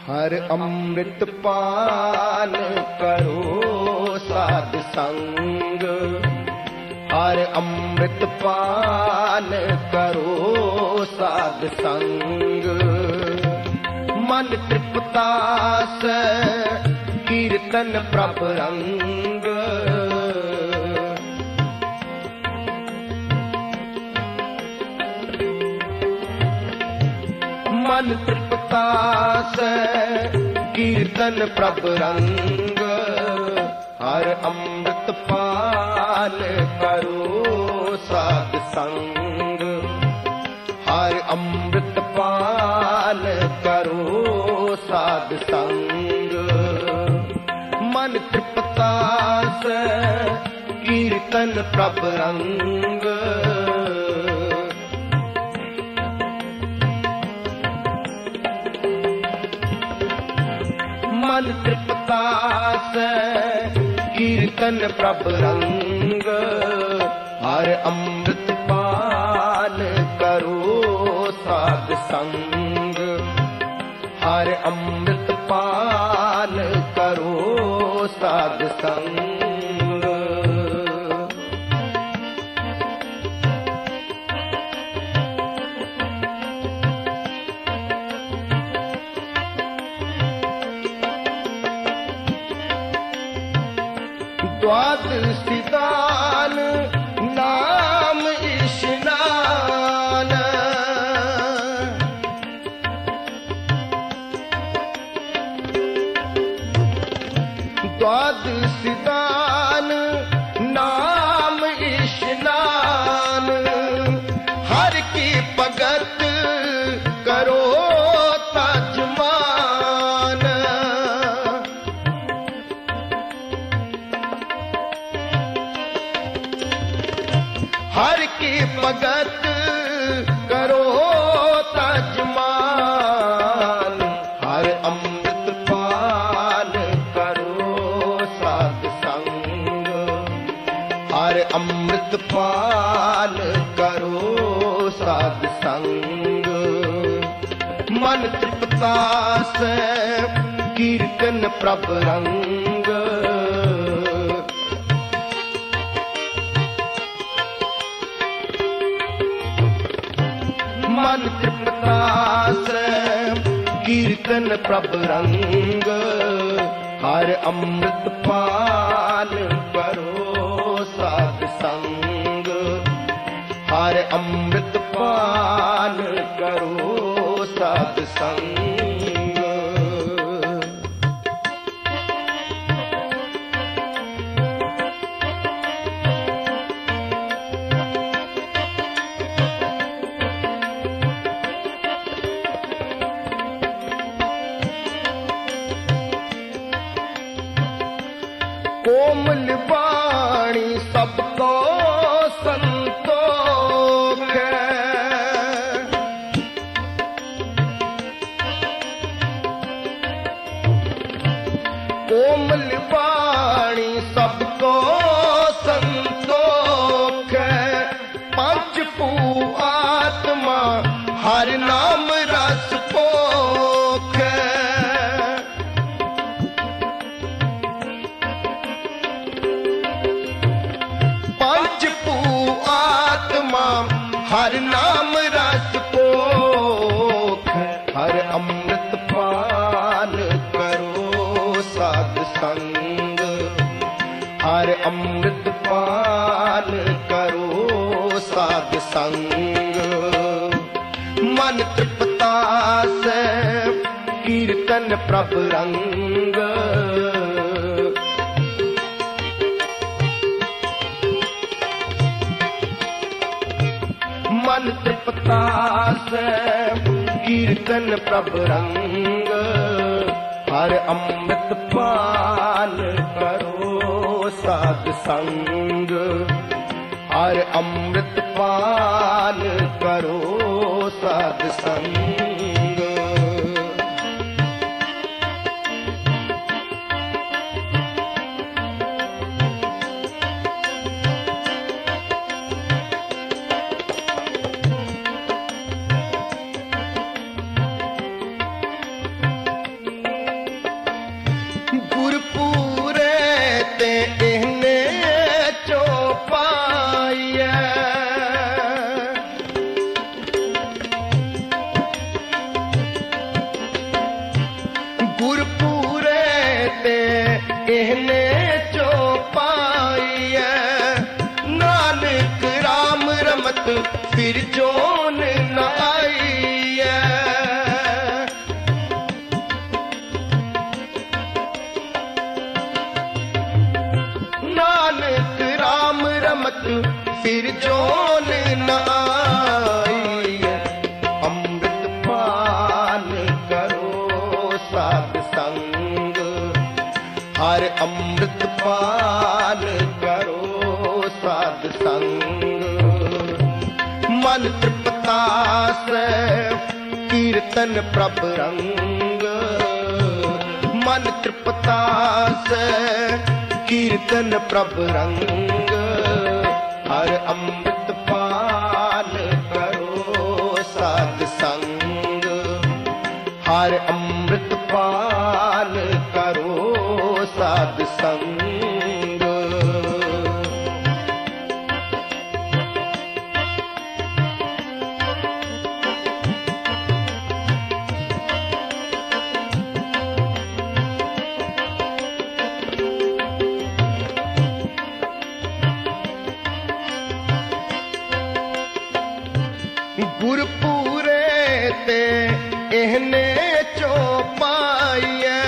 हर अमृत पान करो साध संग, हर अमृत पान करो साध संग। मन तृप्ता से कीर्तन प्रभ रंग, मन तृप्ता से कीर्तन प्रभ रंग। हर अमृत पान करो साध संग, हर अमृत पान करो साध संग। मन तृप्ता से कीर्तन प्रभ रंग, मन तृप्ता से कीर्तन प्रभ रंग। हर अमृत पान करो साध संग, हर अमृत पान करो साध संग। द्वादशी दान नाम स्नान, द्वादशी दान नाम स्नान। हर की भगत करो तजमान, हर की भगत करो तजमान। हर अमृत पान करो साध संग, हर अमृत पान करो साध संग। मन तृप्ता से कीर्तन प्रभ रंग, मन तृप्ता से कीर्तन प्रभ रंग। हर अमृत पान करो साध संग, हर अमृत पान करो साध संग। कोमल वाणी सबको संतोष है, कोमल वाणी सबको संतोष है। पंचभू आत्मा हर नाम रस पोख है, हर नाम रस पोख। हर अमृत पान करो साध संग, हर अमृत पान करो साध संग। मन तृप्ता से कीर्तन प्रभ रंग, मन तृप्ता से कीर्तन प्रभ रंग। हर अमृत पान करो साध संग, हर अमृत पान करो साध संग। फिर जोन न आई। अमृत पान करो साध संग, हर अमृत पान करो साध संग। मन तृप्ता से कीर्तन प्रभ रंग, मन तृप्ता से कीर्तन प्रभ रंग। हर अमृत पान करो साध संग, हर अमृत पान करो साध संग। गुरपूरे ते एहने चौपाइए,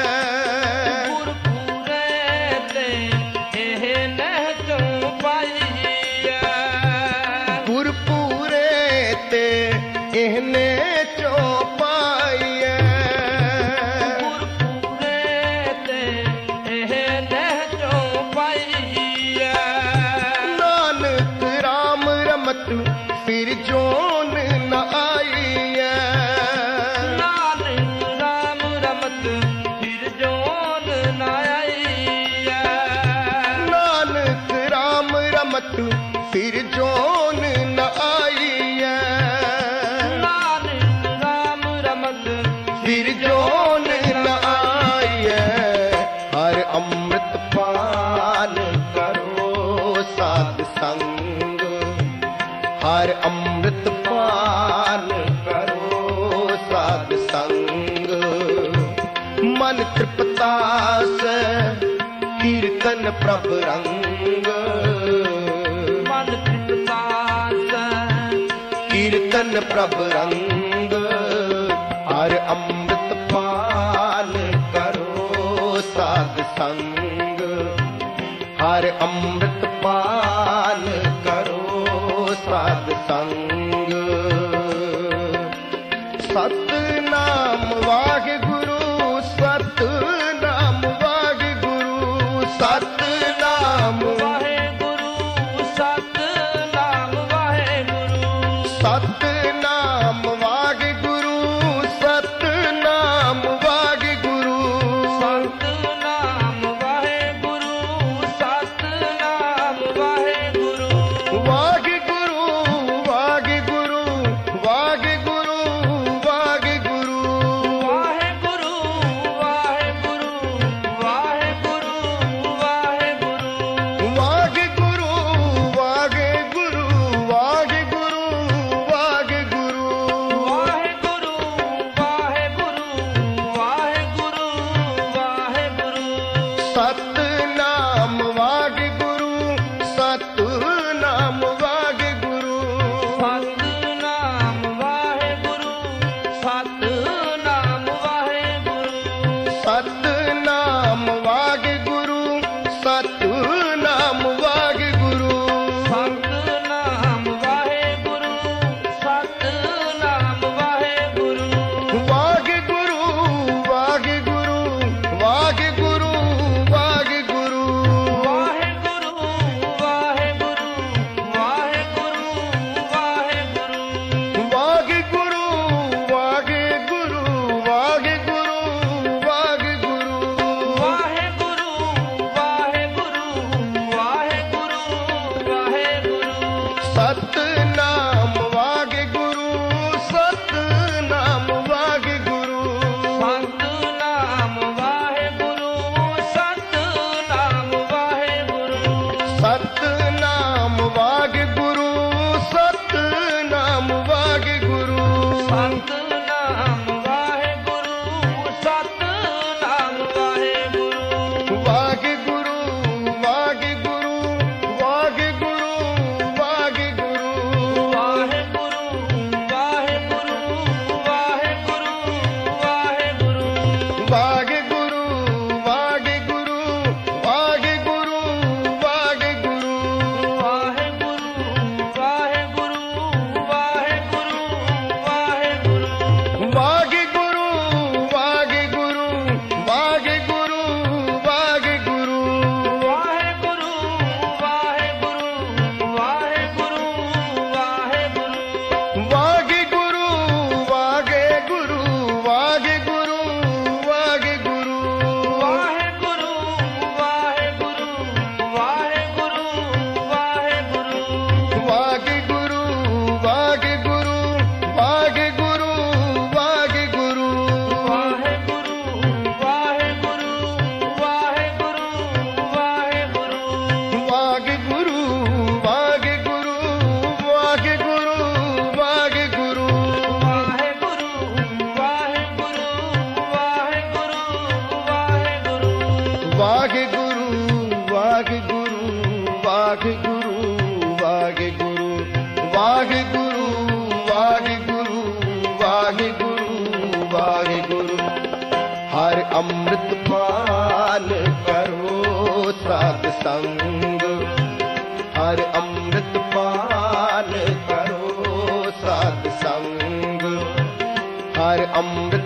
गुरपूरे ते एहने चौपाइए, गुरपूरे ते एहने चौपाइए, गुरपूरे ते एहने चौपाइए। नानक राम रमत फिर जोन न आई है, नानक राम रमत फिर जोन न आई है, नानक राम रमत फिर जोन न आई है, नानक राम रमत फिर जोन न आई है। हर अमृत पान करो साध संग, हर अमृत पान करो साध संग। मन तृप्ता से कीर्तन प्रभ रंग, मन तृप्ता से कीर्तन प्रभ रंग। हर अमृत पान करो साध संग, हर अमृत पान करो साध संग। सतनाम वाहिगुरु, सतनाम वाहिगुरु, सतनाम वाहेगुरु, सतनाम वाहेगुरु, सतनाम वाहिगुरु, सतनाम वाहिगुरु, सतनाम वाहेगुरु, सतनाम वाहेगुरु, वाहिगुरु वाहिगुरु वाहिगुरु वाहिगुरु ਅੰਮ੍ਰਿਤ ਪਾਨ ਕਰੋ ਸਾਧ ਸੰਗ, ਹਰ ਅੰਮ੍ਰਿਤ ਪਾਨ ਕਰੋ ਸਾਧ ਸੰਗ, ਹਰ ਅੰਮ੍ਰਿਤ